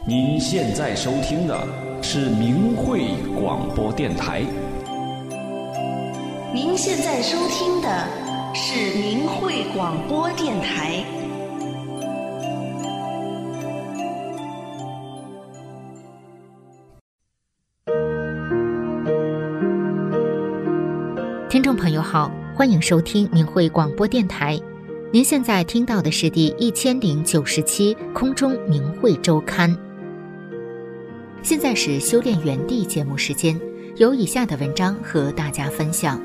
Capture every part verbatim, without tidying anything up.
您现在收听的是明慧广播电台。 您现在收听的是明慧广播电台。 听众朋友好，欢迎收听明慧广播电台。您现在听到的是第一千零九十期空中明慧周刊。现在是修炼园地节目时间，有以下的文章和大家分享。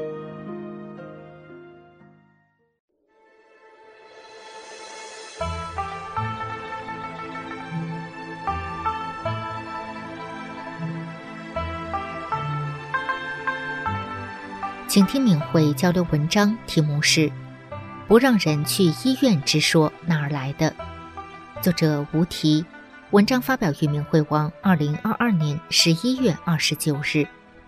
请听明慧交流文章，题目是不让人去医院之说哪儿来的？作者吴题，文章发表于明慧网二零二二年十一月二十九日。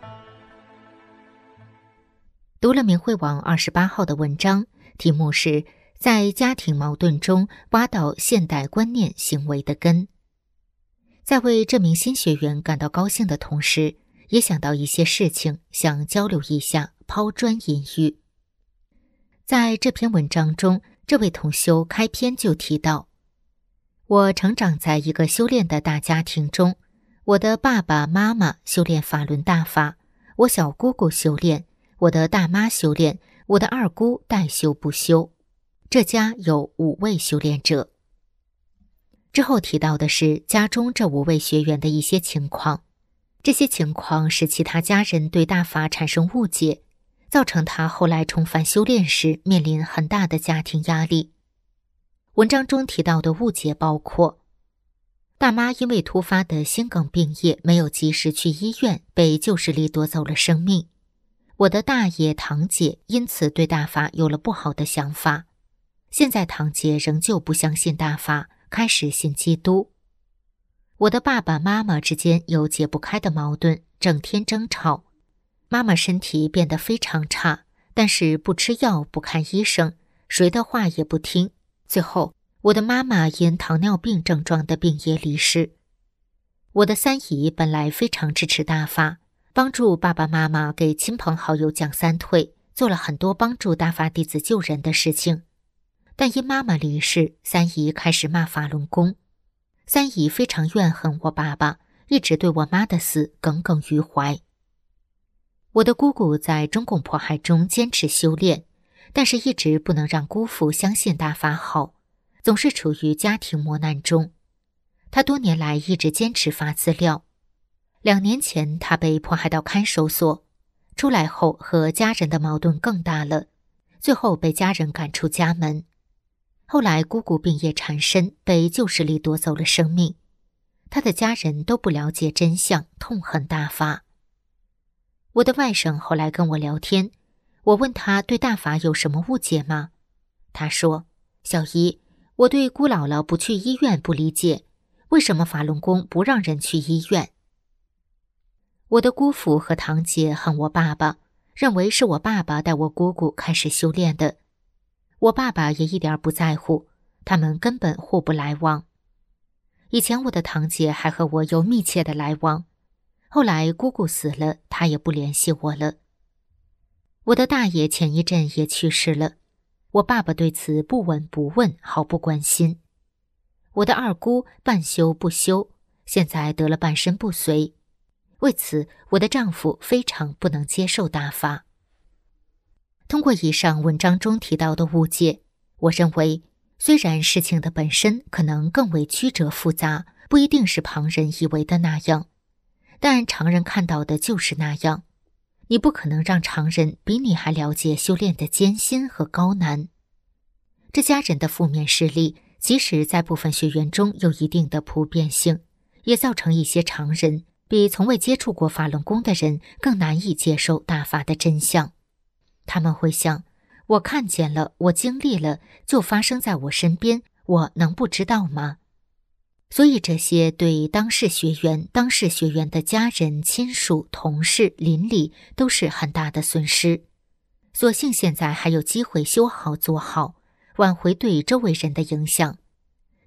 读了明慧网二十八号的文章，题目是在家庭矛盾中挖到现代观念行为的根。在为这名新学员感到高兴的同时，也想到一些事情，想交流一下，抛砖引玉。在这篇文章中，这位同修开篇就提到，我成长在一个修炼的大家庭中，我的爸爸妈妈修炼法轮大法，我小姑姑修炼，我的大妈修炼，我的二姑代修不修，这家有五位修炼者。之后提到的是家中这五位学员的一些情况，这些情况使其他家人对大法产生误解，造成他后来重返修炼时面临很大的家庭压力。文章中提到的误解包括：大妈因为突发的心梗病业没有及时去医院，被旧势力夺走了生命；我的大爷堂姐因此对大法有了不好的想法，现在堂姐仍旧不相信大法，开始信基督；我的爸爸妈妈之间有解不开的矛盾，整天争吵，妈妈身体变得非常差，但是不吃药不看医生，谁的话也不听，最后我的妈妈因糖尿病症状的病也离世。我的三姨本来非常支持大法，帮助爸爸妈妈给亲朋好友讲三退，做了很多帮助大法弟子救人的事情，但因妈妈离世，三姨开始骂法轮功。三姨非常怨恨我爸爸，一直对我妈的死耿耿于怀。我的姑姑在中共迫害中坚持修炼，但是一直不能让姑父相信大法好，总是处于家庭磨难中。她多年来一直坚持发资料。两年前她被迫害到看守所，出来后和家人的矛盾更大了，最后被家人赶出家门。后来姑姑病业缠身，被旧势力夺走了生命，她的家人都不了解真相，痛恨大法。我的外甥后来跟我聊天，我问他对大法有什么误解吗？他说，小姨，我对姑姥姥不去医院不理解，为什么法轮功不让人去医院？我的姑父和堂姐恨我爸爸，认为是我爸爸带我姑姑开始修炼的。我爸爸也一点不在乎，他们根本互不来往。以前我的堂姐还和我有密切的来往，后来姑姑死了，她也不联系我了。我的大爷前一阵也去世了，我爸爸对此不闻不问，毫不关心。我的二姑半修不修，现在得了半身不遂，为此我的丈夫非常不能接受大法。通过以上文章中提到的误解，我认为虽然事情的本身可能更为曲折复杂，不一定是旁人以为的那样，但常人看到的就是那样。你不可能让常人比你还了解修炼的艰辛和高难。这家人的负面事例，即使在部分学员中有一定的普遍性，也造成一些常人比从未接触过法轮功的人更难以接受大法的真相。他们会想，我看见了，我经历了，就发生在我身边，我能不知道吗？所以这些对当事学员、当事学员的家人、亲属、同事、邻里都是很大的损失。所幸现在还有机会修好做好，挽回对周围人的影响。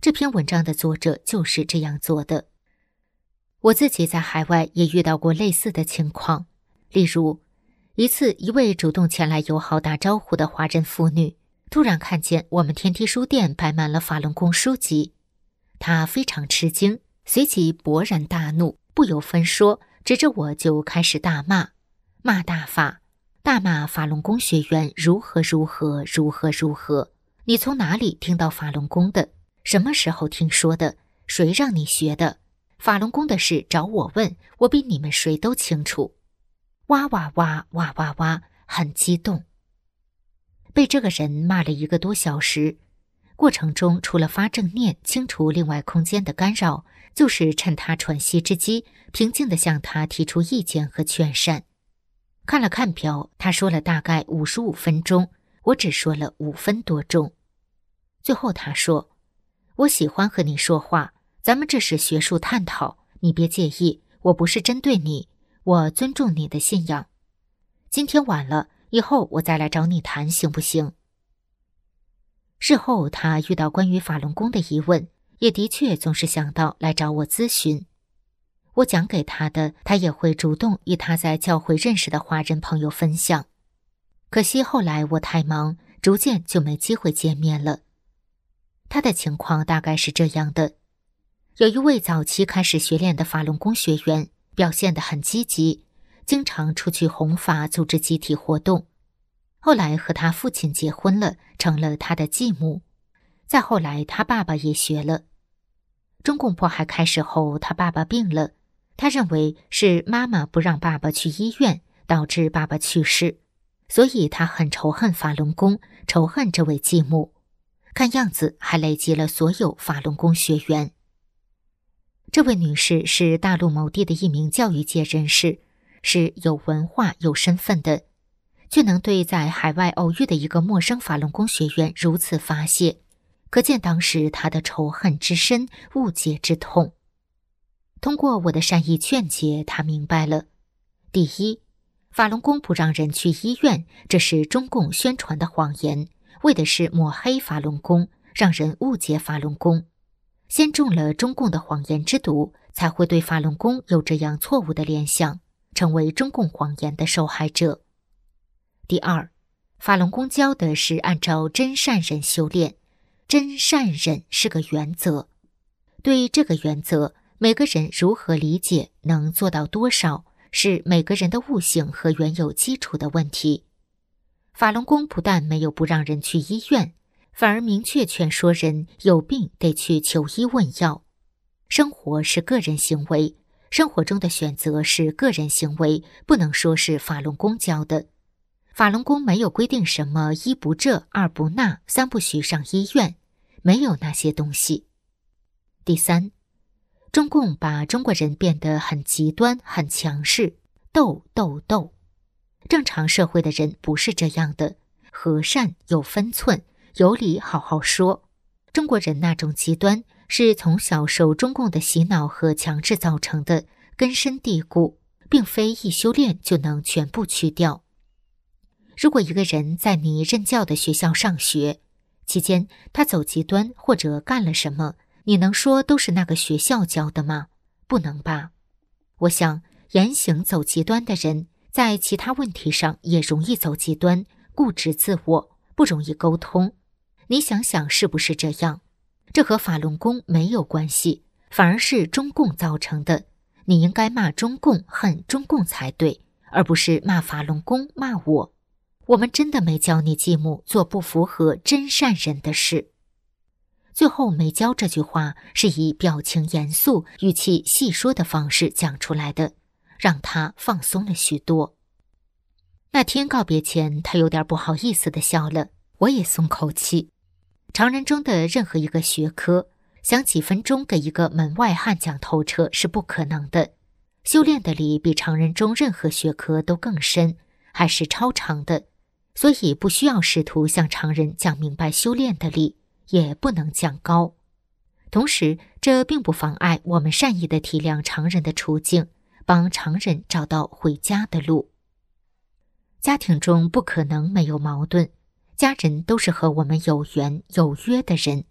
这篇文章的作者就是这样做的。我自己在海外也遇到过类似的情况，例如一次，一位主动前来友好打招呼的华人妇女突然看见我们天梯书店摆满了法轮功书籍，她非常吃惊，随即勃然大怒，不由分说，指着我就开始大骂，骂大法，大骂法轮功学员如何如何如何如何，你从哪里听到法轮功的？什么时候听说的？谁让你学的？法轮功的事找我问，我比你们谁都清楚。哇哇哇哇哇哇，很激动。被这个人骂了一个多小时，过程中除了发正念清除另外空间的干扰，就是趁他喘息之机，平静地向他提出意见和劝善。看了看表，他说了大概五十五分钟，我只说了五分多钟。最后他说，我喜欢和你说话，咱们这是学术探讨，你别介意，我不是针对你，我尊重你的信仰。今天晚了，以后我再来找你谈行不行？事后他遇到关于法轮功的疑问，也的确总是想到来找我咨询。我讲给他的，他也会主动与他在教会认识的华人朋友分享。可惜后来我太忙，逐渐就没机会见面了。他的情况大概是这样的，有一位早期开始学练的法轮功学员，表现得很积极，经常出去弘法，组织集体活动。后来和他父亲结婚了，成了他的继母。再后来他爸爸也学了。中共迫害开始后，他爸爸病了，他认为是妈妈不让爸爸去医院，导致爸爸去世，所以他很仇恨法轮功，仇恨这位继母，看样子还累积了所有法轮功学员。这位女士是大陆某地的一名教育界人士，是有文化有身份的，却能对在海外偶遇的一个陌生法轮功学员如此发泄，可见当时她的仇恨之深，误解之痛。通过我的善意劝解，她明白了：第一，法轮功不让人去医院，这是中共宣传的谎言，为的是抹黑法轮功，让人误解法轮功。先中了中共的谎言之毒，才会对法轮功有这样错误的联想，成为中共谎言的受害者。第二，法轮功教的是按照真善忍修炼，真善忍是个原则。对这个原则，每个人如何理解，能做到多少，是每个人的悟性和原有基础的问题。法轮功不但没有不让人去医院，反而明确劝说人有病得去求医问药。生活是个人行为，生活中的选择是个人行为，不能说是法轮功教的。法轮功没有规定什么一不这二不那三不许上医院，没有那些东西。第三，中共把中国人变得很极端很强势，斗斗斗。正常社会的人不是这样的，和善有分寸，有理好好说。中国人那种极端是从小受中共的洗脑和强制造成的，根深蒂固，并非一修炼就能全部去掉。如果一个人在你任教的学校上学，期间他走极端或者干了什么，你能说都是那个学校教的吗？不能吧。我想言行走极端的人，在其他问题上也容易走极端，固执自我，不容易沟通。你想想是不是这样？这和法轮功没有关系，反而是中共造成的。你应该骂中共，恨中共才对，而不是骂法轮功，骂我。我们真的没教你继母做不符合真善人的事。最后没教这句话是以表情严肃、语气细说的方式讲出来的，让他放松了许多。那天告别前，他有点不好意思地笑了，我也松口气。常人中的任何一个学科，想几分钟给一个门外汉讲透彻是不可能的。修炼的理比常人中任何学科都更深，还是超长的，所以不需要试图向常人讲明白修炼的理，也不能讲高。同时，这并不妨碍我们善意地体谅常人的处境，帮常人找到回家的路。家庭中不可能没有矛盾，家人都是和我们有缘有约的人，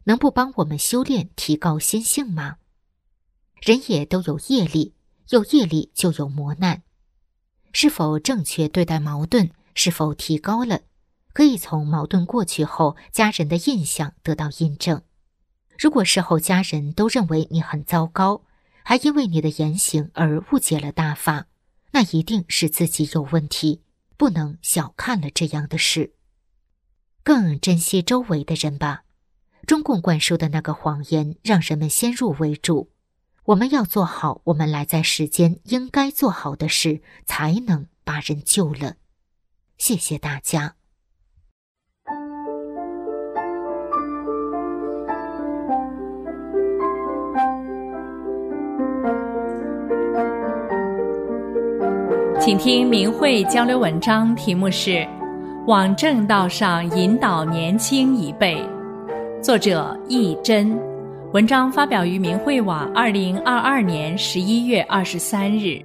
能不帮我们修炼提高心性吗？人也都有业力，有业力就有磨难。是否正确对待矛盾，是否提高了，可以从矛盾过去后家人的印象得到印证。如果事后家人都认为你很糟糕，还因为你的言行而误解了大法，那一定是自己有问题，不能小看了这样的事。更珍惜周围的人吧。中共灌输的那个谎言让人们先入为主，我们要做好我们来在世间应该做好的事，才能把人救了。谢谢大家。 请听明慧交流文章，题目是往正道上引导年轻一辈，作者易真，文章发表于明慧网二零二二年十一月二十三日。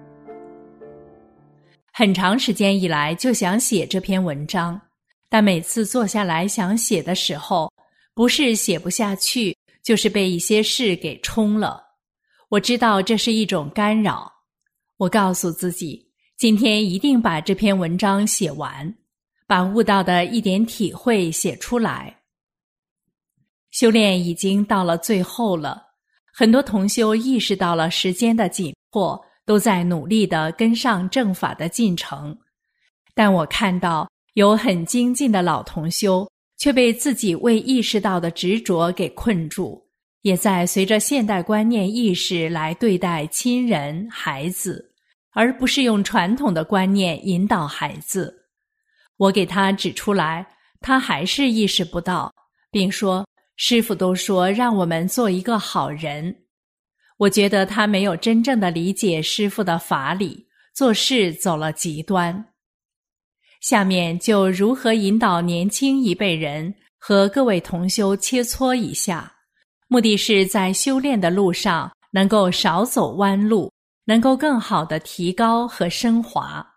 很长时间以来就想写这篇文章，但每次坐下来想写的时候，不是写不下去，就是被一些事给冲了。我知道这是一种干扰，我告诉自己今天一定把这篇文章写完，把悟到的一点体会写出来。修炼已经到了最后了，很多同修意识到了时间的紧迫，都在努力地跟上正法的进程。但我看到有很精进的老同修，却被自己未意识到的执着给困住，也在随着现代观念意识来对待亲人、孩子，而不是用传统的观念引导孩子。我给他指出来，他还是意识不到，并说师父都说让我们做一个好人。我觉得他没有真正的理解师父的法理，做事走了极端。下面就如何引导年轻一辈人和各位同修切磋一下，目的是在修炼的路上能够少走弯路，能够更好地提高和升华。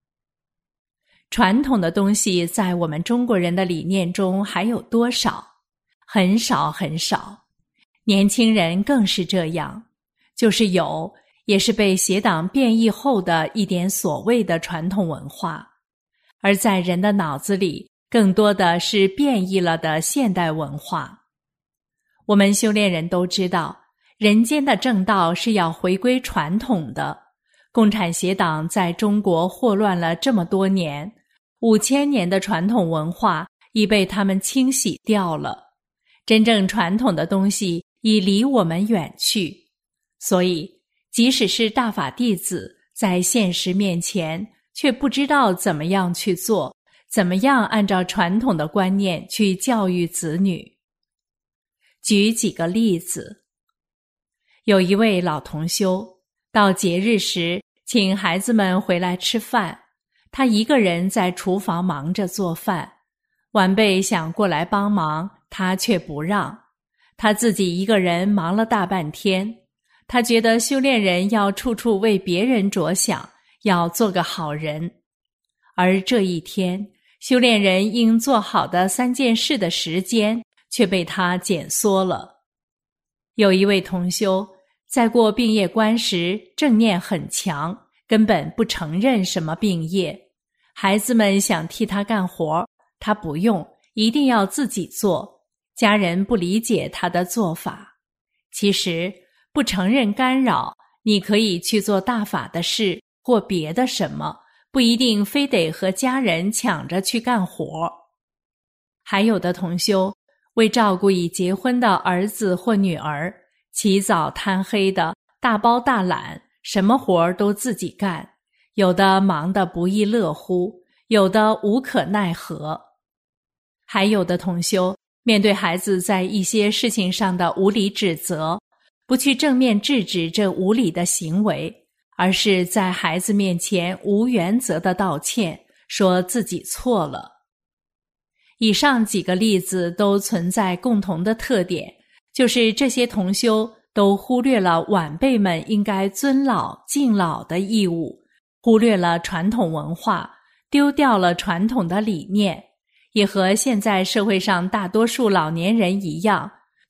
传统的东西在我们中国人的理念中还有多少？很少很少。年轻人更是这样，就是有，也是被邪党变异后的一点所谓的传统文化，而在人的脑子里，更多的是变异了的现代文化。我们修炼人都知道，人间的正道是要回归传统的。共产邪党在中国祸乱了这么多年，五千年的传统文化已被他们清洗掉了，真正传统的东西已离我们远去。所以即使是大法弟子，在现实面前却不知道怎么样去做，怎么样按照传统的观念去教育子女。举几个例子，有一位老同修，到节日时请孩子们回来吃饭，他一个人在厨房忙着做饭，晚辈想过来帮忙，他却不让，他自己一个人忙了大半天。他觉得修炼人要处处为别人着想，要做个好人。而这一天，修炼人应做好的三件事的时间却被他减缩了。有一位同修在过病业关时正念很强，根本不承认什么病业，孩子们想替他干活，他不用，一定要自己做，家人不理解他的做法。其实不承认干扰，你可以去做大法的事或别的什么，不一定非得和家人抢着去干活。还有的同修为照顾已结婚的儿子或女儿，起早贪黑的，大包大揽，什么活都自己干，有的忙得不亦乐乎，有的无可奈何。还有的同修面对孩子在一些事情上的无理指责，不去正面制止这无理的行为，而是在孩子面前无原则的道歉，说自己错了。以上几个例子都存在共同的特点，就是这些同修都忽略了晚辈们应该尊老敬老的义务，忽略了传统文化，丢掉了传统的理念，也和现在社会上大多数老年人一样，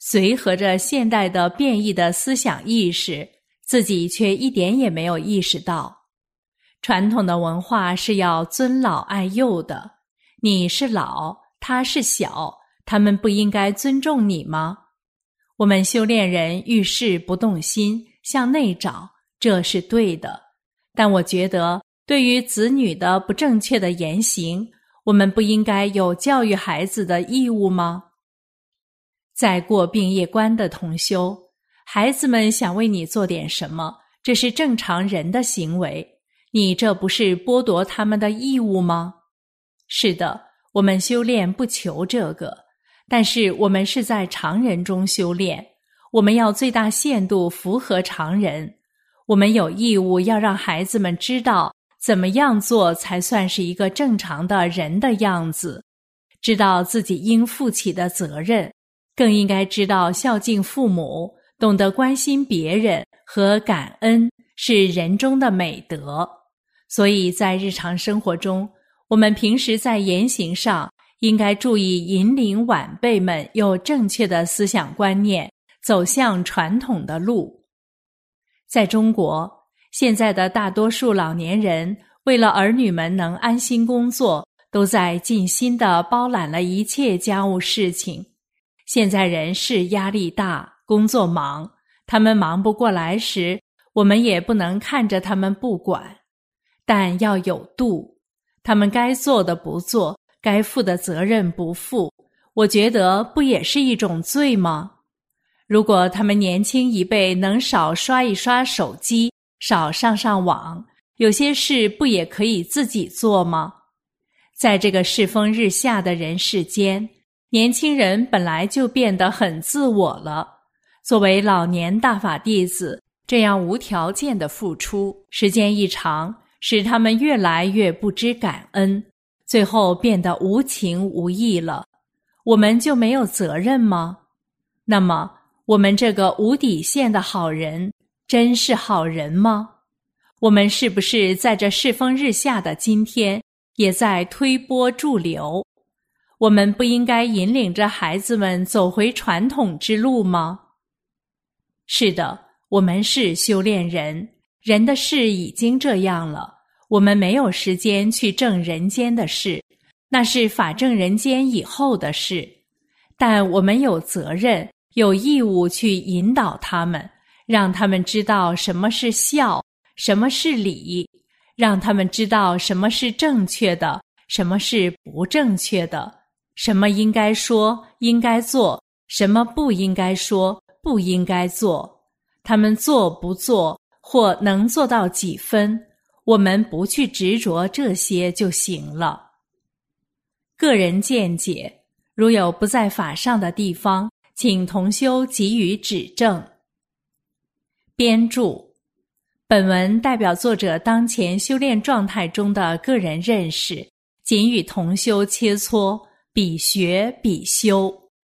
随和着现代的变异的思想意识，自己却一点也没有意识到。传统的文化是要尊老爱幼的，你是老，他是小，他们不应该尊重你吗？我们修炼人遇事不动心，向内找，这是对的。但我觉得，对于子女的不正确的言行，我们不应该有教育孩子的义务吗？在过病业关的同修，孩子们想为你做点什么，这是正常人的行为，你这不是剥夺他们的义务吗？是的，我们修炼不求这个，但是我们是在常人中修炼，我们要最大限度符合常人，我们有义务要让孩子们知道怎么样做才算是一个正常的人的样子，知道自己应负起的责任，更应该知道孝敬父母，懂得关心别人和感恩是人中的美德。所以在日常生活中，我们平时在言行上应该注意引领晚辈们有正确的思想观念，走向传统的路。在中国，现在的大多数老年人为了儿女们能安心工作，都在尽心地包揽了一切家务事情。现在人是压力大，工作忙，他们忙不过来时，我们也不能看着他们不管，但要有度，他们该做的不做，该负的责任不负，我觉得不也是一种罪吗？如果他们年轻一辈能少刷一刷手机，少上上网，有些事不也可以自己做吗？在这个世风日下的人世间，年轻人本来就变得很自我了。作为老年大法弟子，这样无条件的付出，时间一长，使他们越来越不知感恩，最后变得无情无义了。我们就没有责任吗？那么，我们这个无底线的好人，真是好人吗？我们是不是在这世风日下的今天，也在推波助流？我们不应该引领着孩子们走回传统之路吗？是的，我们是修炼人，人的事已经这样了，我们没有时间去正人间的事，那是法正人间以后的事。但我们有责任，有义务去引导他们，让他们知道什么是孝，什么是礼，让他们知道什么是正确的，什么是不正确的，什么应该说，应该做，什么不应该说，不应该做。他们做不做，或能做到几分，我们不去执着这些就行了。个人见解，如有不在法上的地方，请同修给予指正。编注：本文代表作者当前修炼状态中的个人认识，仅与同修切磋，比学比修。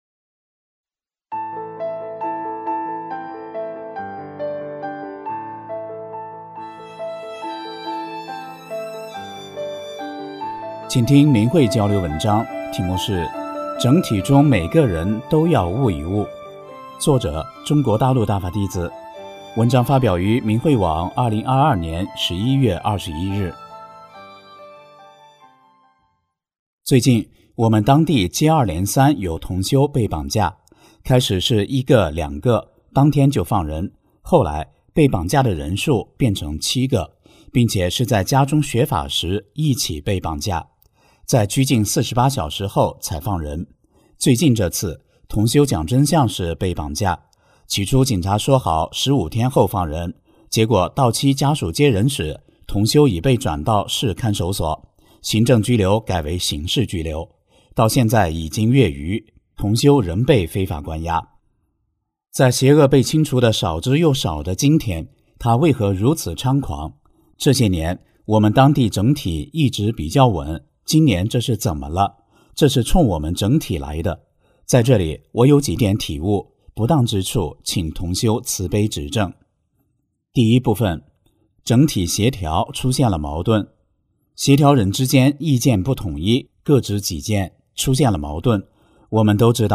请听明慧交流文章，题目是整体中每个人都要悟一悟，作者中国大陆大法弟子，文章发表于明慧网二零二二年十一月二十一日。最近我们当地接二连三有同修被绑架，开始是一个两个，当天就放人，后来被绑架的人数变成七个，并且是在家中学法时一起被绑架，在拘禁四十八小时后才放人。最近这次同修讲真相时被绑架，起初警察说好十五天后放人，结果到期家属接人时，同修已被转到市看守所，行政拘留改为刑事拘留，到现在已经月余，同修仍被非法关押。在邪恶被清除的少之又少的今天，他为何如此猖狂？这些年我们当地整体一直比较稳，今年这是怎么了？这是冲我们整体来的。在这里我有几点体悟，不当之处请同修慈悲指正。第一部分，整体协调出现了矛盾，协调人之间意见不统一，各执己见，出现了矛盾。我们都知道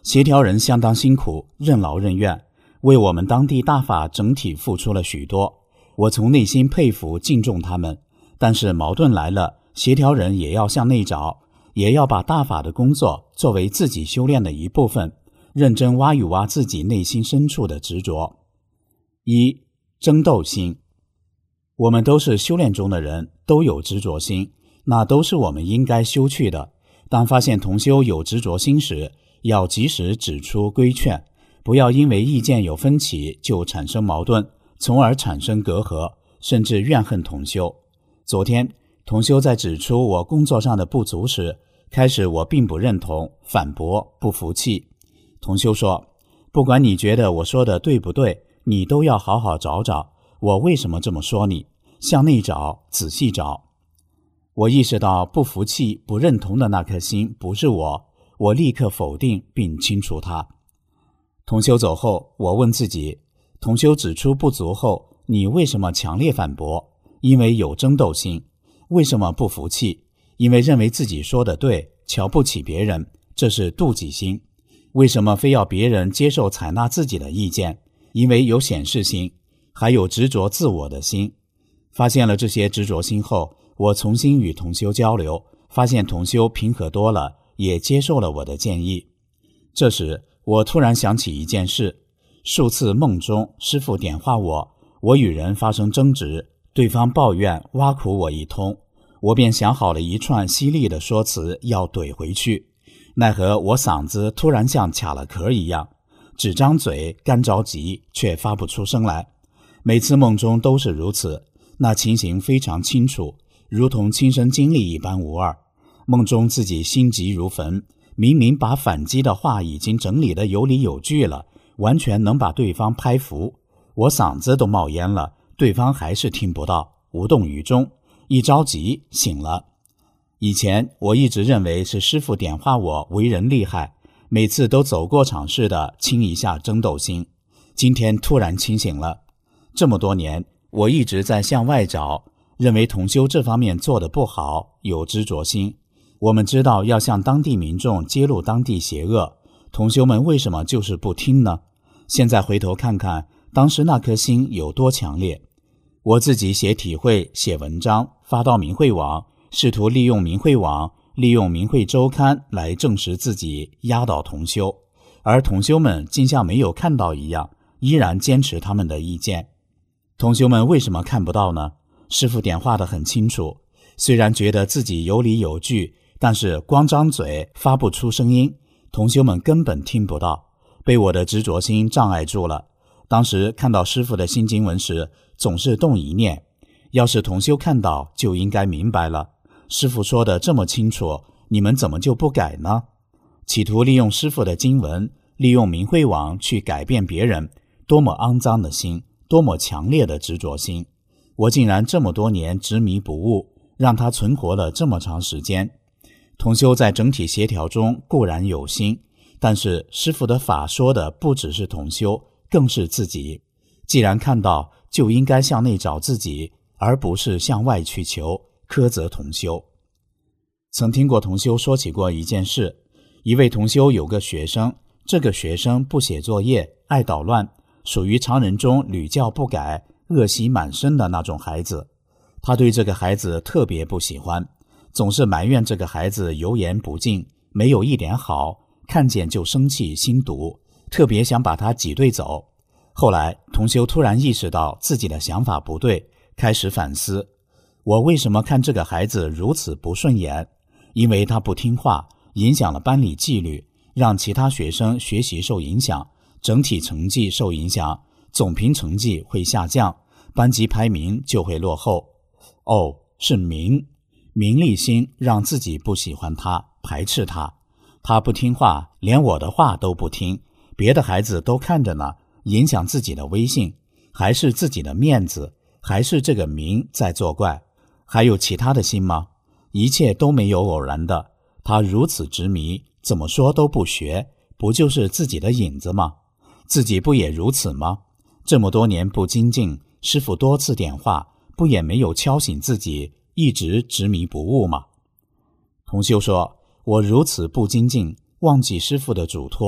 协调人相当辛苦，任劳任怨，为我们当地大法整体付出了许多，我从内心佩服敬重他们。但是矛盾来了，协调人也要向内找，也要把大法的工作作为自己修炼的一部分，认真挖一挖自己内心深处的执着。一、争斗心。我们都是修炼中的人，都有执着心，那都是我们应该修去的。当发现同修有执着心时，要及时指出规劝，不要因为意见有分歧就产生矛盾，从而产生隔阂，甚至怨恨同修。昨天同修在指出我工作上的不足时，开始我并不认同，反驳，不服气。同修说，不管你觉得我说的对不对，你都要好好找找我为什么这么说你，向内找，仔细找。我意识到不服气不认同的那颗心不是我，我立刻否定并清除它。同修走后，我问自己，同修指出不足后，你为什么强烈反驳？因为有争斗心。为什么不服气？因为认为自己说的对，瞧不起别人，这是妒忌心。为什么非要别人接受采纳自己的意见？因为有显示心，还有执着自我的心。发现了这些执着心后，我重新与同修交流，发现同修平和多了，也接受了我的建议。这时我突然想起一件事，数次梦中师父点化我，我与人发生争执，对方抱怨挖苦我一通，我便想好了一串犀利的说辞要怼回去，奈何我嗓子突然像卡了壳一样，只张嘴干着急，却发不出声来。每次梦中都是如此，那情形非常清楚，如同亲身经历一般无二。梦中自己心急如焚，明明把反击的话已经整理得有理有据了，完全能把对方拍服，我嗓子都冒烟了，对方还是听不到，无动于衷，一着急醒了。以前我一直认为是师父点化我为人厉害，每次都走过场似的清一下争斗心，今天突然清醒了。这么多年我一直在向外找，认为同修这方面做得不好，有执着心。我们知道要向当地民众揭露当地邪恶，同修们为什么就是不听呢？现在回头看看当时那颗心有多强烈。我自己写体会，写文章，发到明慧网，试图利用明慧网，利用明慧周刊来证实自己压倒同修，而同修们竟像没有看到一样，依然坚持他们的意见。同修们为什么看不到呢？师父点化得很清楚，虽然觉得自己有理有据，但是光张嘴发不出声音，同修们根本听不到，被我的执着心障碍住了。当时看到师父的新经文时，总是动一念，要是同修看到就应该明白了，师父说的这么清楚，你们怎么就不改呢？企图利用师父的经文，利用明慧网去改变别人，多么肮脏的心，多么强烈的执着心。我竟然这么多年执迷不悟，让它存活了这么长时间。同修在整体协调中固然有心，但是师父的法说的不只是同修，更是自己。既然看到，就应该向内找自己，而不是向外去求，苛责同修。曾听过同修说起过一件事，一位同修有个学生，这个学生不写作业，爱捣乱，属于常人中屡教不改，恶习满身的那种孩子。他对这个孩子特别不喜欢，总是埋怨这个孩子油盐不进，没有一点好，看见就生气心毒，特别想把他挤兑走。后来同修突然意识到自己的想法不对，开始反思，我为什么看这个孩子如此不顺眼？因为他不听话，影响了班里纪律，让其他学生学习受影响，整体成绩受影响，总评成绩会下降，班级排名就会落后。哦，是名名利心让自己不喜欢他，排斥他。他不听话，连我的话都不听，别的孩子都看着呢，影响自己的威信，还是自己的面子，还是这个名在作怪？还有其他的心吗？一切都没有偶然的。他如此执迷，怎么说都不学，不就是自己的影子吗？自己不也如此吗？这么多年不精进，师父多次点化，不也没有敲醒自己，一直执迷不悟吗？同修说，我如此不精进，忘记师父的嘱托，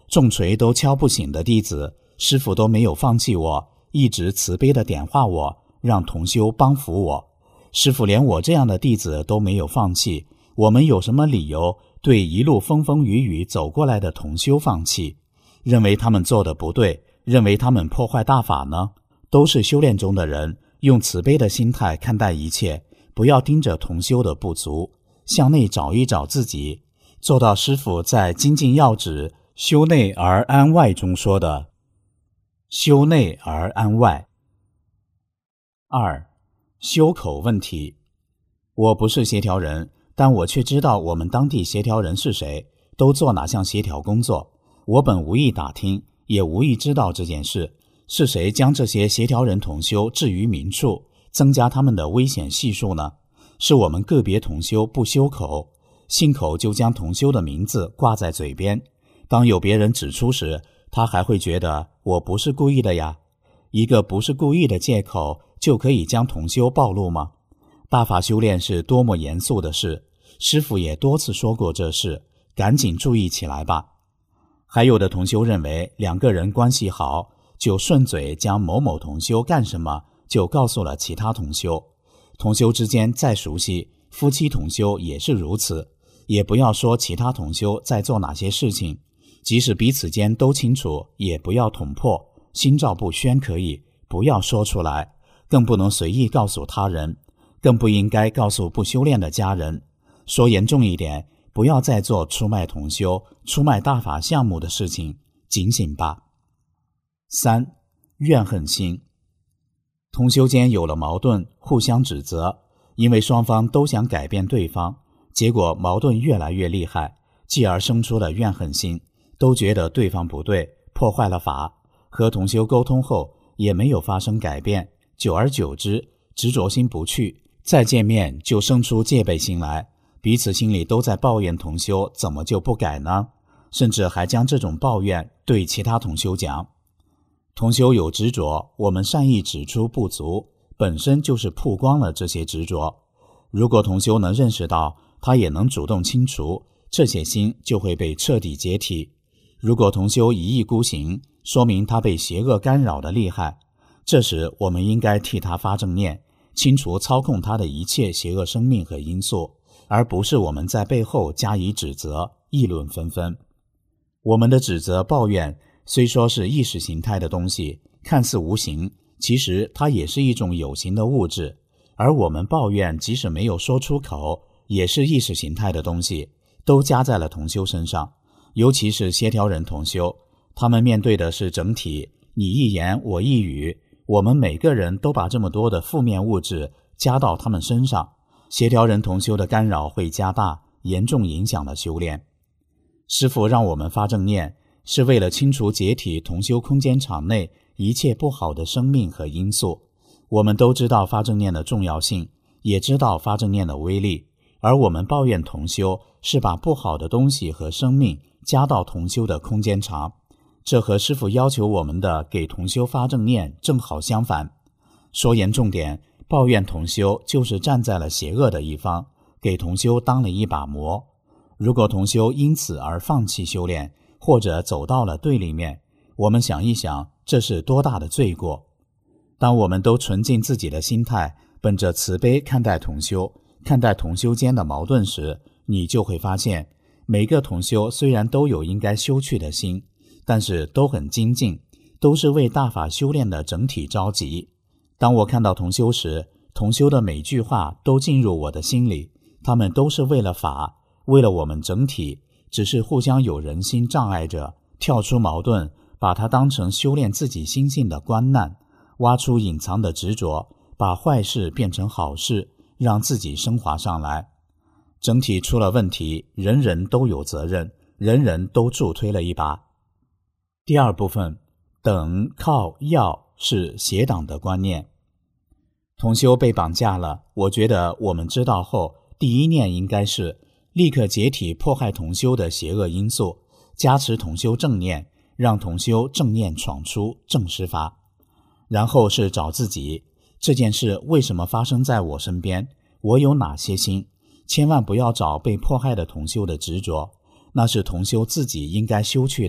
重锤都敲不醒的弟子，师父都没有放弃我，一直慈悲地点化我，让同修帮扶我。师父连我这样的弟子都没有放弃，我们有什么理由对一路风风雨雨走过来的同修放弃？认为他们做的不对，认为他们破坏大法呢？都是修炼中的人，用慈悲的心态看待一切，不要盯着同修的不足，向内找一找自己，做到师父在《精进要旨修内而安外》中说的修内而安外。二、修口问题。我不是协调人，但我却知道我们当地协调人是谁，都做哪项协调工作。我本无意打听，也无意知道这件事，是谁将这些协调人同修置于明处，增加他们的危险系数呢？是我们个别同修不修口，信口就将同修的名字挂在嘴边，当有别人指出时，他还会觉得我不是故意的呀。一个不是故意的借口就可以将同修暴露吗？大法修炼是多么严肃的事，师父也多次说过这事，赶紧注意起来吧。还有的同修认为两个人关系好，就顺嘴将某某同修干什么就告诉了其他同修。同修之间再熟悉，夫妻同修也是如此，也不要说其他同修在做哪些事情，即使彼此间都清楚，也不要捅破，心照不宣可以，不要说出来，更不能随意告诉他人，更不应该告诉不修炼的家人。说严重一点，不要再做出卖同修、出卖大法项目的事情，警醒吧。三、怨恨心。同修间有了矛盾，互相指责，因为双方都想改变对方，结果矛盾越来越厉害，继而生出了怨恨心，都觉得对方不对，破坏了法。和同修沟通后也没有发生改变，久而久之，执着心不去，再见面就生出戒备心来，彼此心里都在抱怨同修怎么就不改呢？甚至还将这种抱怨对其他同修讲。同修有执着，我们善意指出不足，本身就是曝光了这些执着。如果同修能认识到，他也能主动清除，这些心就会被彻底解体。如果同修一意孤行，说明他被邪恶干扰的厉害，这时我们应该替他发正念，清除操控他的一切邪恶生命和因素，而不是我们在背后加以指责，议论纷纷。我们的指责抱怨虽说是意识形态的东西，看似无形，其实它也是一种有形的物质，而我们抱怨即使没有说出口，也是意识形态的东西，都加在了同修身上。尤其是协调人同修，他们面对的是整体，你一言我一语，我们每个人都把这么多的负面物质加到他们身上，协调人同修的干扰会加大，严重影响了修炼。师父让我们发正念，是为了清除解体同修空间场内一切不好的生命和因素。我们都知道发正念的重要性，也知道发正念的威力，而我们抱怨同修是把不好的东西和生命加到同修的空间场，这和师父要求我们的给同修发正念正好相反。说严重点，抱怨同修就是站在了邪恶的一方，给同修当了一把磨。如果同修因此而放弃修炼，或者走到了对立面，我们想一想，这是多大的罪过。当我们都纯净自己的心态，本着慈悲看待同修，看待同修间的矛盾时，你就会发现，每个同修虽然都有应该修去的心，但是都很精进，都是为大法修炼的整体着急。当我看到同修时，同修的每句话都进入我的心里，他们都是为了法，为了我们整体，只是互相有人心障碍着，跳出矛盾，把它当成修炼自己心性的关难，挖出隐藏的执着，把坏事变成好事，让自己升华上来。整体出了问题，人人都有责任，人人都助推了一把。第二部分，等靠要是邪党的观念。同修被绑架了，我觉得我们知道后，第一念应该是立刻解体迫害同修的邪恶因素，加持同修正念，让同修正念闯出正实法。然后是找自己，这件事为什么发生在我身边，我有哪些心，千万不要找被迫害的同修的执着，那是同修自己应该修去的，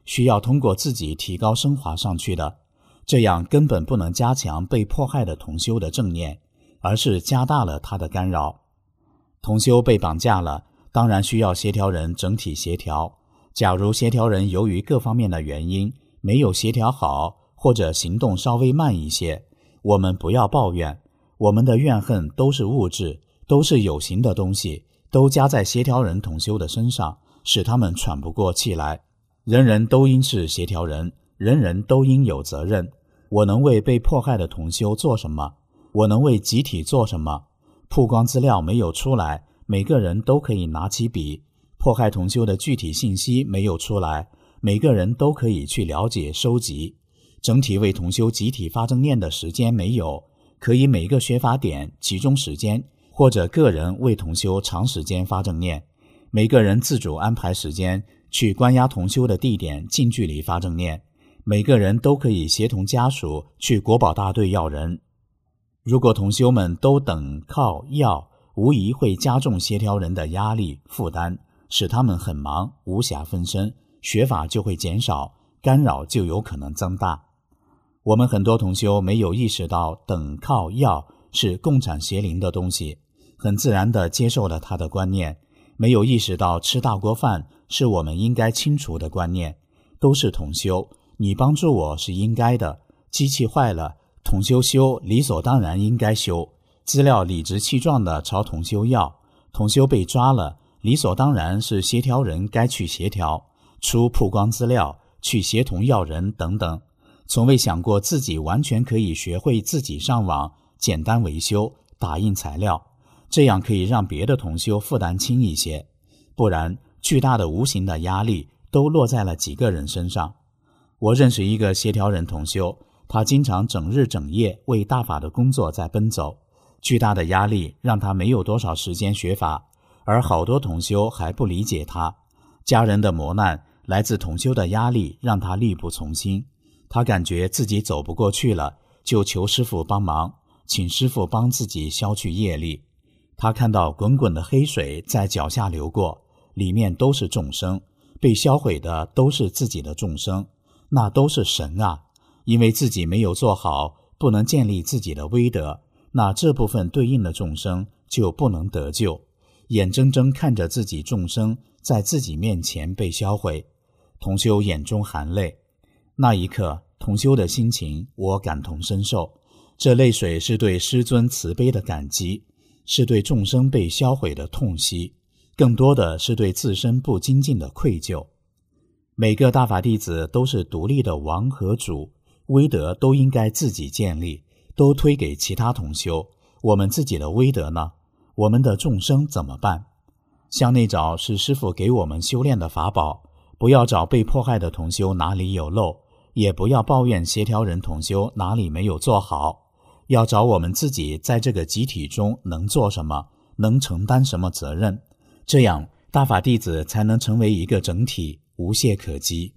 需要通过自己提高升华上去的，这样根本不能加强被迫害的同修的正念，而是加大了他的干扰。同修被绑架了，当然需要协调人整体协调。假如协调人由于各方面的原因没有协调好，或者行动稍微慢一些，我们不要抱怨，我们的怨恨都是物质，都是有形的东西，都加在协调人同修的身上，使他们喘不过气来。人人都应是协调人，人人都应有责任。我能为被迫害的同修做什么？我能为集体做什么？曝光资料没有出来，每个人都可以拿起笔。迫害同修的具体信息没有出来，每个人都可以去了解收集。整体为同修集体发正念的时间没有，可以每个学法点集中时间，或者个人为同修长时间发正念。每个人自主安排时间，去关押同修的地点近距离发正念。每个人都可以协同家属去国保大队要人。如果同修们都等靠要，无疑会加重协调人的压力负担，使他们很忙，无暇分身，学法就会减少，干扰就有可能增大。我们很多同修没有意识到等靠要是共产邪灵的东西，很自然地接受了他的观念，没有意识到吃大锅饭是我们应该清除的观念。都是同修，你帮助我是应该的，机器坏了，同修修理所当然应该修，资料理直气壮地朝同修要，同修被抓了，理所当然是协调人该去协调，出曝光资料，去协同要人等等，从未想过自己完全可以学会自己上网简单维修打印材料，这样可以让别的同修负担轻一些，不然巨大的无形的压力都落在了几个人身上。我认识一个协调人同修，他经常整日整夜为大法的工作在奔走，巨大的压力让他没有多少时间学法，而好多同修还不理解他。家人的磨难，来自同修的压力让他力不从心，他感觉自己走不过去了，就求师父帮忙，请师父帮自己消去业力。他看到滚滚的黑水在脚下流过，里面都是众生，被销毁的都是自己的众生，那都是神啊！因为自己没有做好，不能建立自己的威德，那这部分对应的众生就不能得救，眼睁睁看着自己众生在自己面前被销毁。同修眼中含泪，那一刻同修的心情我感同身受，这泪水是对师尊慈悲的感激，是对众生被销毁的痛惜，更多的是对自身不精进的愧疚。每个大法弟子都是独立的王和主，威德都应该自己建立，都推给其他同修。我们自己的威德呢？我们的众生怎么办？向内找是师父给我们修炼的法宝，不要找被迫害的同修哪里有漏，也不要抱怨协调人同修哪里没有做好，要找我们自己在这个集体中能做什么，能承担什么责任，这样大法弟子才能成为一个整体，无懈可击。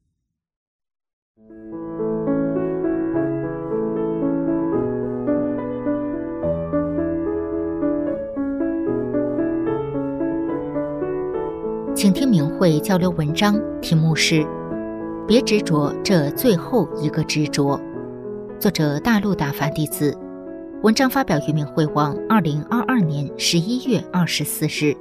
请听明慧交流文章，题目是别执着这最后一个执着，作者大陆大法弟子，文章发表于明慧网二零二二年十一月二十四日。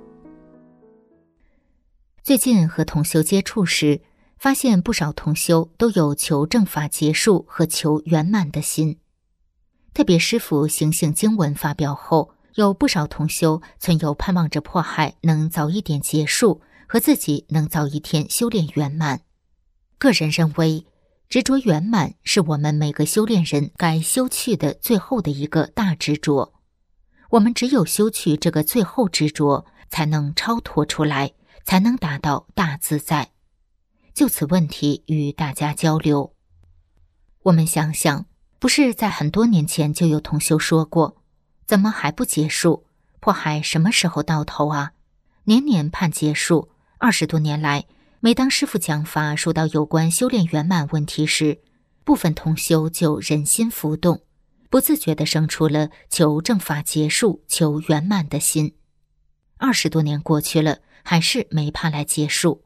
最近和同修接触时，发现不少同修都有求正法结束和求圆满的心。特别师父醒醒经文发表后，有不少同修存有盼望着迫害能早一点结束，和自己能早一天修炼圆满。个人认为，执着圆满是我们每个修炼人该修去的最后的一个大执着。我们只有修去这个最后执着，才能超脱出来，才能达到大自在。就此问题与大家交流。我们想想，不是在很多年前就有同修说过，怎么还不结束？迫害什么时候到头啊？年年盼结束。二十多年来，每当师父讲法说到有关修炼圆满问题时，部分同修就人心浮动，不自觉地生出了求正法结束、求圆满的心。二十多年过去了，还是没盼来结束。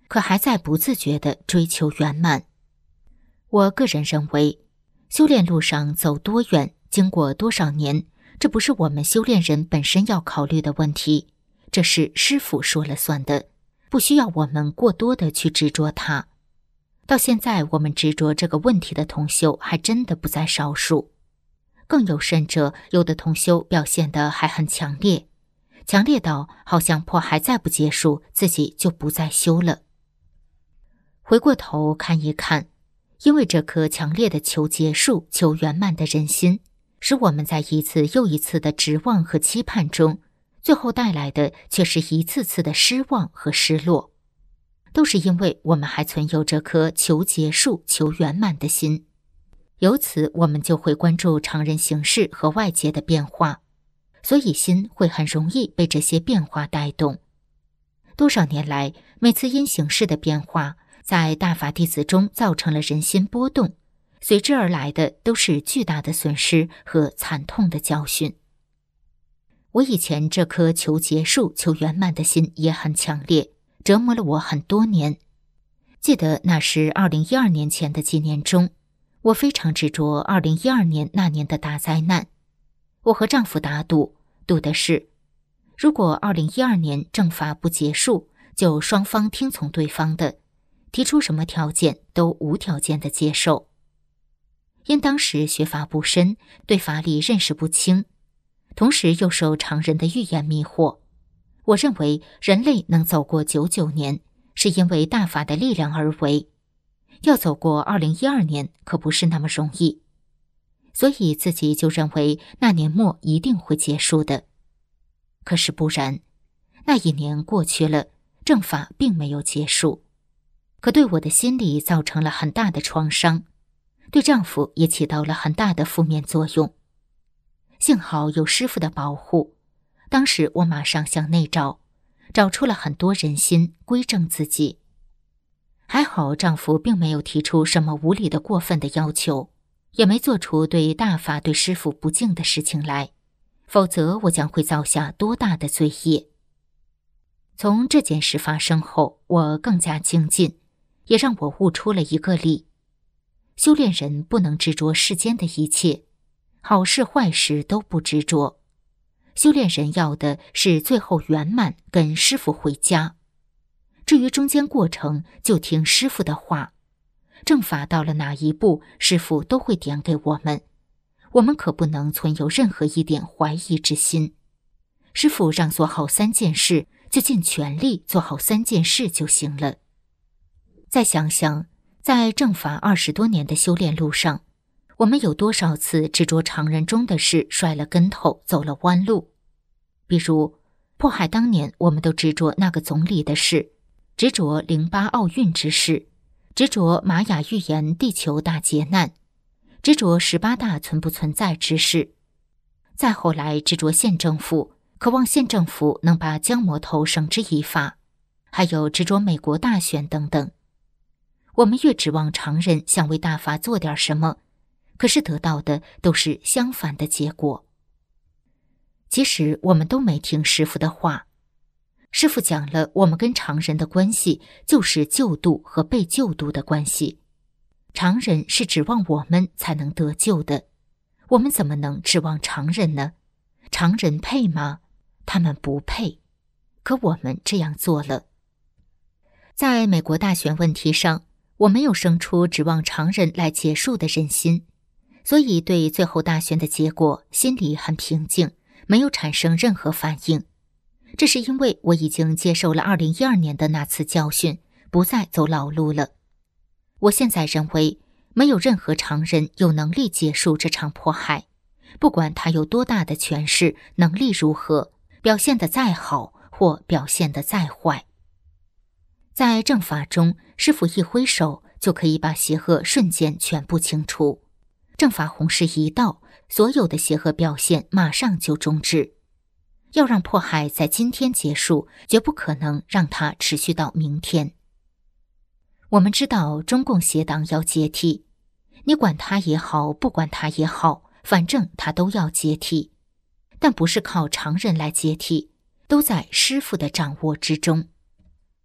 可还在不自觉地追求圆满。我个人认为，修炼路上走多远，经过多少年，这不是我们修炼人本身要考虑的问题，这是师父说了算的，不需要我们过多的去执着它。到现在，我们执着这个问题的同修还真的不在少数。更有甚者，有的同修表现得还很强烈，强烈到好像迫害再不结束，自己就不再修了。回过头看一看，因为这颗强烈的求结束、求圆满的人心，使我们在一次又一次的指望和期盼中，最后带来的却是一次次的失望和失落，都是因为我们还存有这颗求结束、求圆满的心。由此，我们就会关注常人形式和外界的变化，所以心会很容易被这些变化带动。多少年来，每次因形式的变化，在大法弟子中造成了人心波动，随之而来的都是巨大的损失和惨痛的教训。我以前这颗求结束、求圆满的心也很强烈，折磨了我很多年。记得那是二零一二年前的几年中，我非常执着二零一二年那年的大灾难。我和丈夫打赌，赌的是，如果二零一二年正法不结束，就双方听从对方的，提出什么条件都无条件的接受。因当时学法不深，对法理认识不清，同时又受常人的预言迷惑，我认为人类能走过九九年，是因为大法的力量而为。要走过二零一二年可不是那么容易，所以自己就认为那年末一定会结束的。可是不然，那一年过去了，正法并没有结束，可对我的心理造成了很大的创伤，对丈夫也起到了很大的负面作用。幸好有师父的保护，当时我马上向内找，找出了很多人心，归正自己。还好丈夫并没有提出什么无理的过分的要求，也没做出对大法对师父不敬的事情来，否则我将会造下多大的罪业。从这件事发生后，我更加精进，也让我悟出了一个理：修炼人不能执着世间的一切，好事坏事都不执着。修炼人要的是最后圆满，跟师父回家。至于中间过程，就听师父的话。正法到了哪一步，师父都会点给我们，我们可不能存有任何一点怀疑之心。师父让做好三件事，就尽全力做好三件事就行了。再想想，在正法二十多年的修炼路上，我们有多少次执着常人中的事，摔了跟头，走了弯路？比如迫害当年，我们都执着那个总理的事，执着零八奥运之事，执着玛雅预言地球大劫难，执着十八大存不存在之事。再后来执着县政府，渴望县政府能把江魔头绳之以法，还有执着美国大选等等。我们越指望常人想为大法做点什么，可是得到的都是相反的结果。其实我们都没听师父的话，师父讲了，我们跟常人的关系就是救度和被救度的关系。常人是指望我们才能得救的，我们怎么能指望常人呢？常人配吗？他们不配，可我们这样做了。在美国大选问题上，我没有生出指望常人来结束的人心，所以对最后大选的结果心里很平静，没有产生任何反应。这是因为我已经接受了二零一二年的那次教训，不再走老路了。我现在认为，没有任何常人有能力结束这场迫害，不管他有多大的权势，能力如何，表现得再好或表现得再坏。在正法中，师父一挥手就可以把邪恶瞬间全部清除，正法弘誓一到，所有的邪恶表现马上就终止。要让迫害在今天结束，绝不可能让它持续到明天。我们知道中共邪党要解体，你管它也好，不管它也好，反正它都要解体，但不是靠常人来解体，都在师父的掌握之中。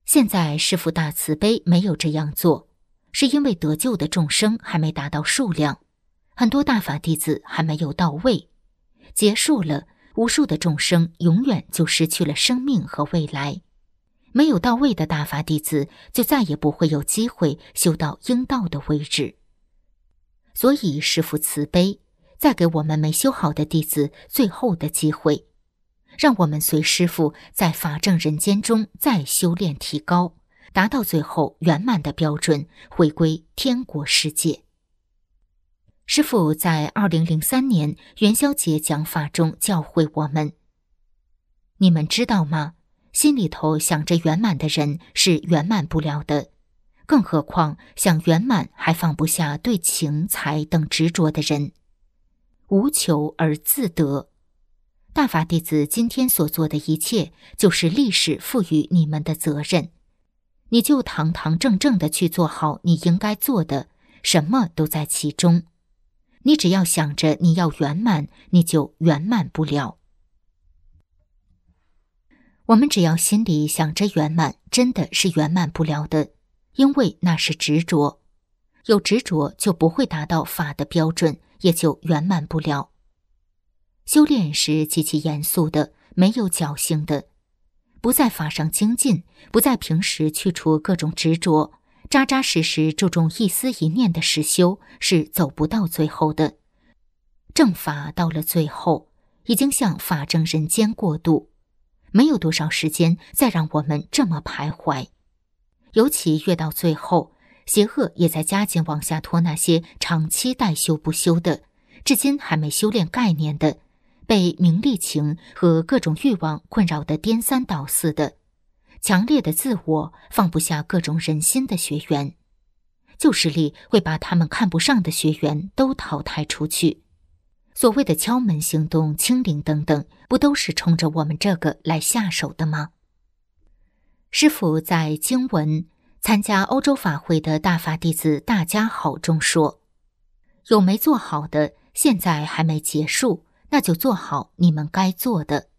现在师父大慈悲没有这样做，是因为得救的众生还没达到数量，很多大法弟子还没有到位，结束了，无数的众生永远就失去了生命和未来。没有到位的大法弟子就再也不会有机会修到应到的位置。所以师父慈悲，再给我们没修好的弟子最后的机会，让我们随师父在法正人间中再修炼提高，达到最后圆满的标准，回归天国世界。师父在二零零三年元宵节讲法中教诲我们，你们知道吗？心里头想着圆满的人是圆满不了的，更何况想圆满还放不下对情财等执着的人。无求而自得，大法弟子今天所做的一切，就是历史赋予你们的责任，你就堂堂正正的去做好你应该做的，什么都在其中。你只要想着你要圆满，你就圆满不了。我们只要心里想着圆满，真的是圆满不了的，因为那是执着，有执着就不会达到法的标准，也就圆满不了。修炼是极其严肃的，没有侥幸的，不在法上精进，不在平时去除各种执着，扎扎实实注重一思一念的实修，是走不到最后的。正法到了最后，已经向法正人间过渡，没有多少时间再让我们这么徘徊。尤其越到最后，邪恶也在加紧往下拖那些长期待修不修的，至今还没修炼概念的，被名利情和各种欲望困扰的颠三倒四的，强烈的自我放不下各种人心的学员，旧势力会把他们看不上的学员都淘汰出去。所谓的敲门行动、清零等等，不都是冲着我们这个来下手的吗？师父在经文参加欧洲法会的大法弟子大家好中说，有没做好的，现在还没结束，那就做好你们该做的。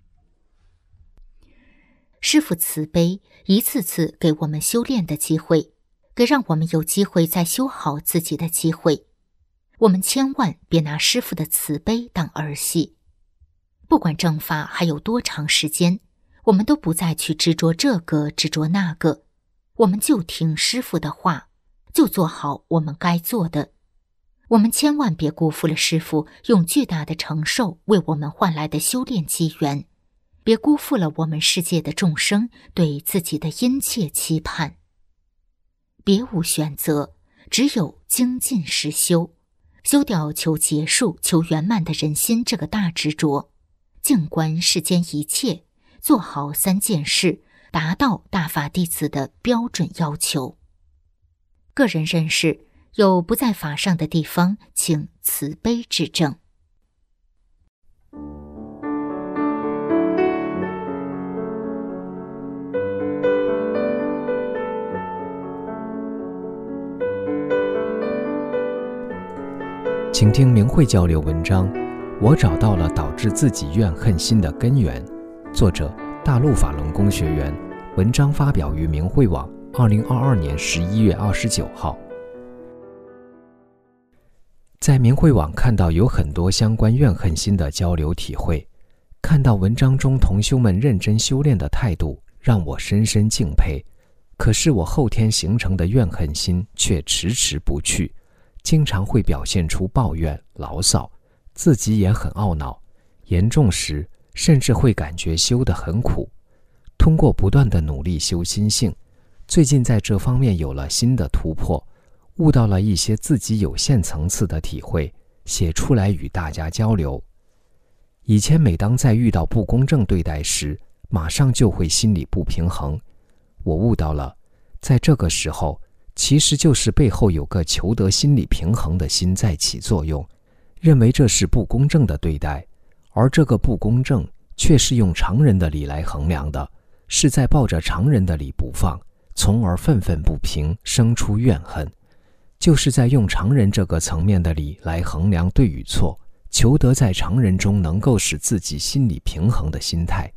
师父慈悲，一次次给我们修炼的机会，给让我们有机会再修好自己的机会。我们千万别拿师父的慈悲当儿戏。不管正法还有多长时间，我们都不再去执着这个执着那个，我们就听师父的话，就做好我们该做的。我们千万别辜负了师父用巨大的承受为我们换来的修炼机缘，别辜负了我们世界的众生对自己的殷切期盼。别无选择，只有精进实修，修掉求结束、求圆满的人心这个大执着，静观世间一切，做好三件事，达到大法弟子的标准要求。个人认识有不在法上的地方，请慈悲指正。 请听明慧交流文章，我找到了导致自己怨恨心的根源。作者大陆法轮功学员，文章发表于明慧网，二零二二年十一月二十九号。在明慧网看到有很多相关怨恨心的交流体会，看到文章中同修们认真修炼的态度，让我深深敬佩。可是我后天形成的怨恨心却迟迟不去，经常会表现出抱怨、牢骚，自己也很懊恼，严重时甚至会感觉修得很苦。通过不断的努力修心性，最近在这方面有了新的突破，悟到了一些自己有限层次的体会，写出来与大家交流。以前每当在遇到不公正对待时，马上就会心里不平衡。我悟到了，在这个时候其实就是背后有个求得心理平衡的心在起作用，认为这是不公正的对待，而这个不公正却是用常人的理来衡量的，是在抱着常人的理不放，从而愤愤不平，生出怨恨，就是在用常人这个层面的理来衡量对与错，求得在常人中能够使自己心理平衡的心态。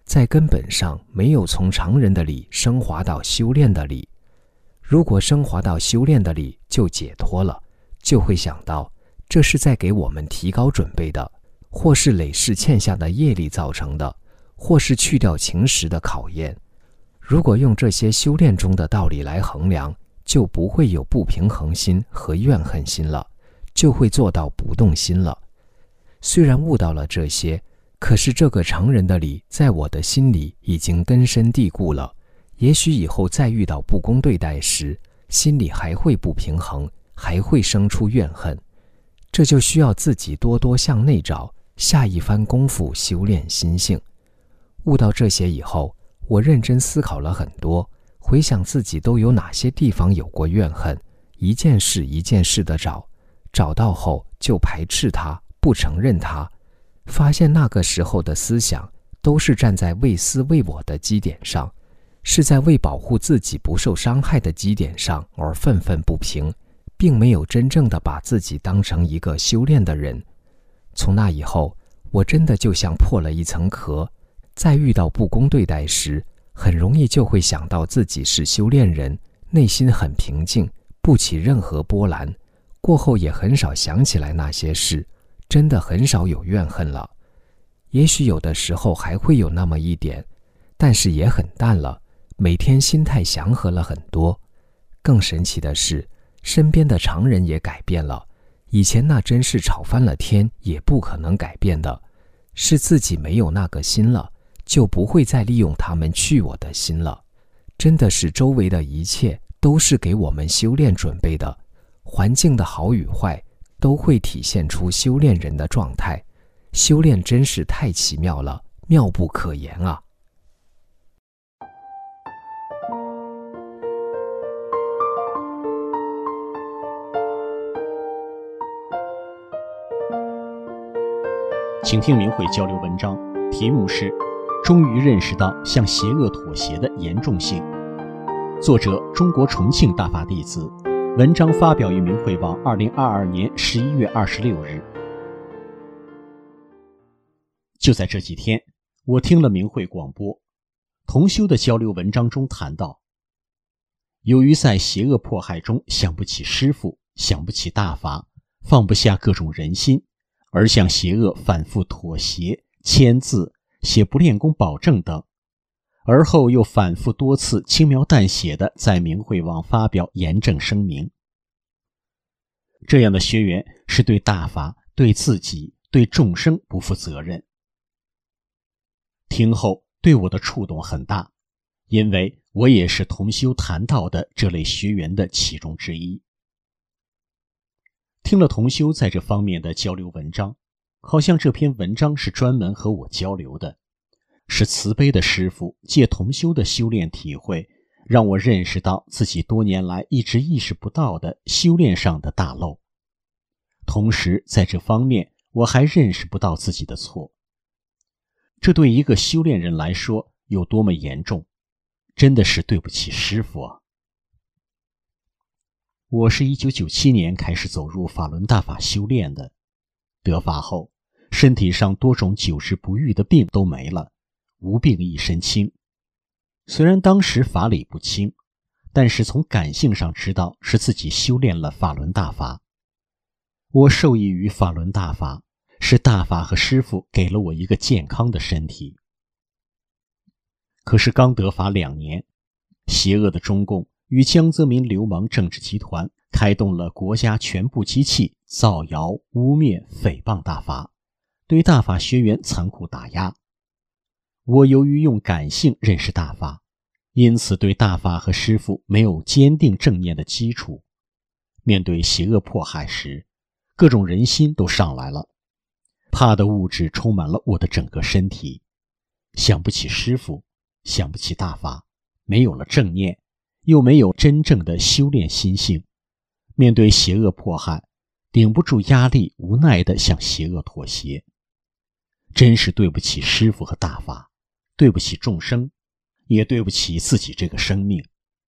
在根本上没有从常人的理升华到修炼的理。如果升华到修炼的理，就解脱了，就会想到这是在给我们提高准备的，或是累世欠下的业力造成的，或是去掉情识的考验。如果用这些修炼中的道理来衡量，就不会有不平衡心和怨恨心了，就会做到不动心了。虽然悟到了这些，可是这个常人的理在我的心里已经根深蒂固了，也许以后再遇到不公对待时，心里还会不平衡，还会生出怨恨。这就需要自己多多向内找，下一番功夫修炼心性。悟到这些以后，我认真思考了很多，回想自己都有哪些地方有过怨恨，一件事一件事地找，找到后就排斥它，不承认它。发现那个时候的思想都是站在为私为我的基点上，是在为保护自己不受伤害的基点上而愤愤不平，并没有真正的把自己当成一个修炼的人。从那以后，我真的就像破了一层壳，在遇到不公对待时，很容易就会想到自己是修炼人，内心很平静，不起任何波澜，过后也很少想起来那些事，真的很少有怨恨了。也许有的时候还会有那么一点，但是也很淡了，每天心态祥和了很多。更神奇的是，身边的常人也改变了，以前那真是吵翻了天也不可能改变的，是自己没有那个心了，就不会再利用他们去我的心了。真的是周围的一切都是给我们修炼准备的，环境的好与坏都会体现出修炼人的状态。修炼真是太奇妙了，妙不可言啊。 请听明慧交流文章，题目是终于认识到向邪恶妥协的严重性。作者中国重庆大法弟子，文章发表于明慧网二零二二年十一月二十六日。就在这几天，我听了明慧广播，同修的交流文章中谈到，由于在邪恶迫害中想不起师父，想不起大法，放不下各种人心，而向邪恶反复妥协、签字、写不练功保证等，而后又反复多次轻描淡写地在明慧网发表严正声明。这样的学员是对大法、对自己、对众生不负责任。听后对我的触动很大，因为我也是同修谈到的这类学员的其中之一。听了同修在这方面的交流文章，好像这篇文章是专门和我交流的，是慈悲的师父借同修的修炼体会，让我认识到自己多年来一直意识不到的修炼上的大漏。同时在这方面我还认识不到自己的错。这对一个修炼人来说有多么严重，真的是对不起师父啊。我是一九九七年开始走入法轮大法修炼的，得法后身体上多种久治不愈的病都没了，无病一身轻。虽然当时法理不清，但是从感性上知道是自己修炼了法轮大法。我受益于法轮大法，是大法和师父给了我一个健康的身体。可是刚得法两年，邪恶的中共与江泽民流氓政治集团开动了国家全部机器，造谣、污蔑、诽谤大法，对大法学员残酷打压。我由于用感性认识大法，因此对大法和师父没有坚定正念的基础。面对邪恶迫害时，各种人心都上来了，怕的物质充满了我的整个身体，想不起师父，想不起大法，没有了正念，又没有真正的修炼心性，面对邪恶迫害，顶不住压力，无奈地向邪恶妥协。真是对不起师父和大法，对不起众生，也对不起自己这个生命。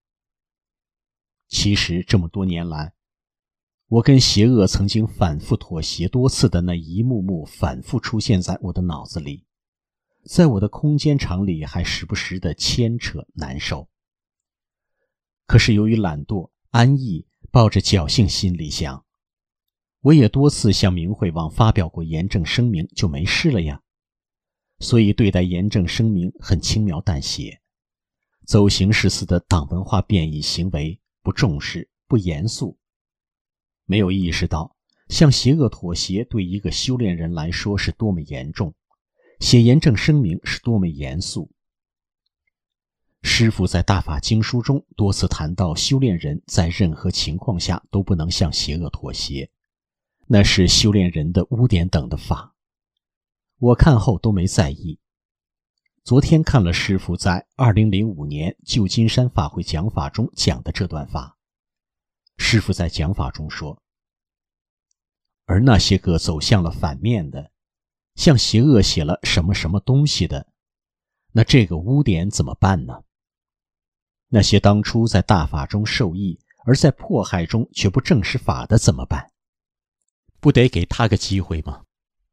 其实这么多年来，我跟邪恶曾经反复妥协多次的那一幕幕反复出现在我的脑子里， 在我的空间场里还时不时的牵扯难受。可是由于懒惰安逸，抱着侥幸心理想，我也多次向明慧网发表过严正声明，就没事了呀。所以对待严正声明很轻描淡写，走形式似的党文化变异行为不重视不严肃，没有意识到向邪恶妥协对一个修炼人来说是多么严重，写严正声明是多么严肃。师父在大法经书中多次谈到，修炼人在任何情况下都不能向邪恶妥协，那是修炼人的污点等的法。我看后都没在意。昨天看了师父在二零零五年旧金山法会讲法中讲的这段话。师父在讲法中说，而那些个走向了反面的，向邪恶写了什么什么东西的，那这个污点怎么办呢？那些当初在大法中受益，而在迫害中却不正视法的怎么办？不得给他个机会吗？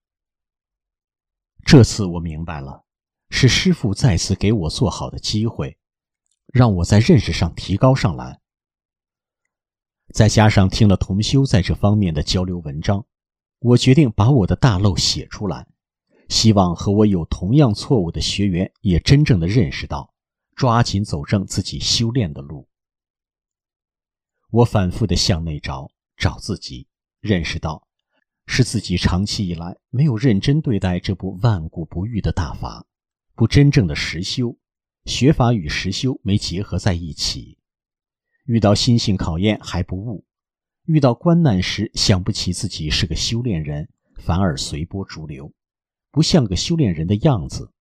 这次我明白了，是师父再次给我做好的机会，让我在认识上提高上来。再加上听了同修在这方面的交流文章，我决定把我的大漏写出来，希望和我有同样错误的学员也真正的认识到，抓紧走正自己修炼的路。我反复的向内找，找自己，认识到是自己长期以来没有认真对待这部万古不渝的大法，不真正的实修，学法与实修没结合在一起。遇到心性考验还不悟，遇到关难时想不起自己是个修炼人，反而随波逐流，不像个修炼人的样子。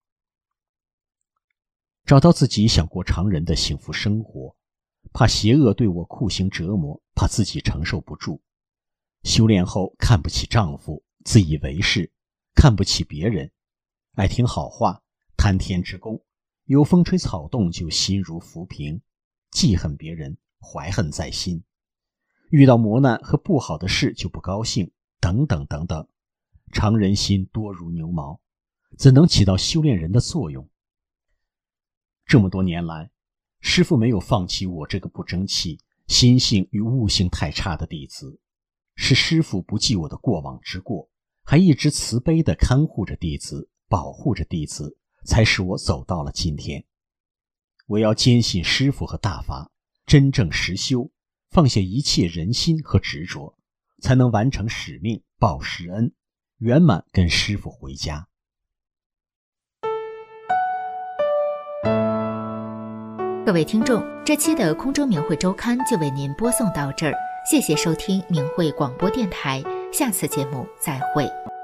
找到自己想过常人的幸福生活，怕邪恶对我酷刑折磨，怕自己承受不住。修炼后看不起丈夫，自以为是，看不起别人，爱听好话，贪天之功，有风吹草动就心如浮萍，记恨别人，怀恨在心，遇到磨难和不好的事就不高兴，等等等等。常人心多如牛毛，怎能起到修炼人的作用？这么多年来，师父没有放弃我这个不争气、心性与悟性太差的弟子，是师父不记我的过往之过，还一直慈悲地看护着弟子，保护着弟子，才使我走到了今天。我要坚信师父和大法，真正实修，放下一切人心和执着，才能完成使命，报师恩，圆满跟师父回家。 各位听众，这期的空中明慧周刊就为您播送到这儿，谢谢收听明慧广播电台，下次节目再会。